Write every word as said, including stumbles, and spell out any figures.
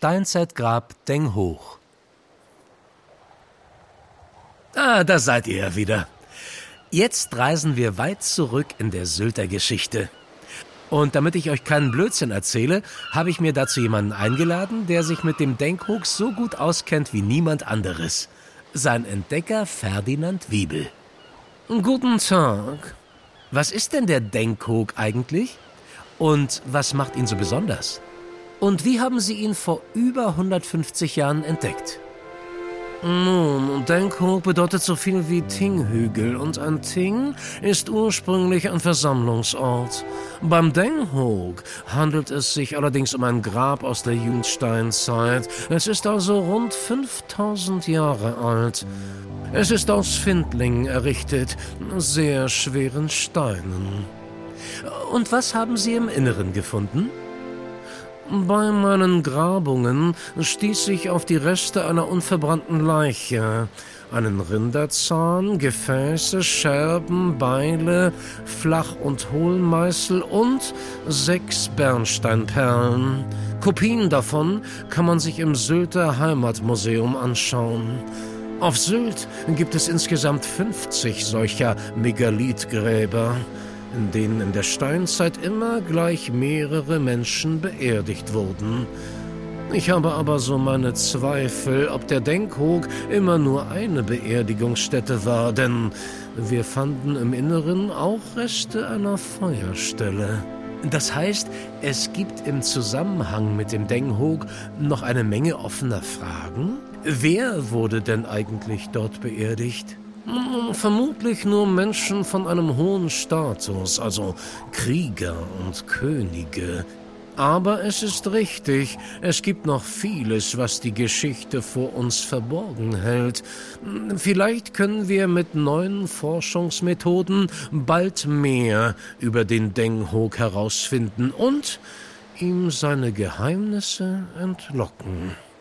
Steinzeitgrab Denghoog. Ah, da seid ihr ja wieder. Jetzt reisen wir weit zurück in der Sylter Geschichte. Und damit ich euch keinen Blödsinn erzähle, habe ich mir dazu jemanden eingeladen, der sich mit dem Denghoog so gut auskennt wie niemand anderes. Sein Entdecker Ferdinand Wiebel. Guten Tag. Was ist denn der Denghoog eigentlich? Und was macht ihn so besonders? Und wie haben Sie ihn vor über hundertfünfzig Jahren entdeckt? Nun, Denghoog bedeutet so viel wie Tinghügel und ein Ting ist ursprünglich ein Versammlungsort. Beim Denghoog handelt es sich allerdings um ein Grab aus der Jungsteinzeit. Es ist also rund fünftausend Jahre alt. Es ist aus Findlingen errichtet, sehr schweren Steinen. Und was haben Sie im Inneren gefunden? Bei meinen Grabungen stieß ich auf die Reste einer unverbrannten Leiche, einen Rinderzahn, Gefäße, Scherben, Beile, Flach- und Hohlmeißel und sechs Bernsteinperlen. Kopien davon kann man sich im Sylter Heimatmuseum anschauen. Auf Sylt gibt es insgesamt fünfzig solcher Megalithgräber, in denen in der Steinzeit immer gleich mehrere Menschen beerdigt wurden. Ich habe aber so meine Zweifel, ob der Denghoog immer nur eine Beerdigungsstätte war, denn wir fanden im Inneren auch Reste einer Feuerstelle. Das heißt, es gibt im Zusammenhang mit dem Denghoog noch eine Menge offener Fragen? Wer wurde denn eigentlich dort beerdigt? Vermutlich nur Menschen von einem hohen Status, also Krieger und Könige. Aber es ist richtig, es gibt noch vieles, was die Geschichte vor uns verborgen hält. Vielleicht können wir mit neuen Forschungsmethoden bald mehr über den Denghoog herausfinden und ihm seine Geheimnisse entlocken.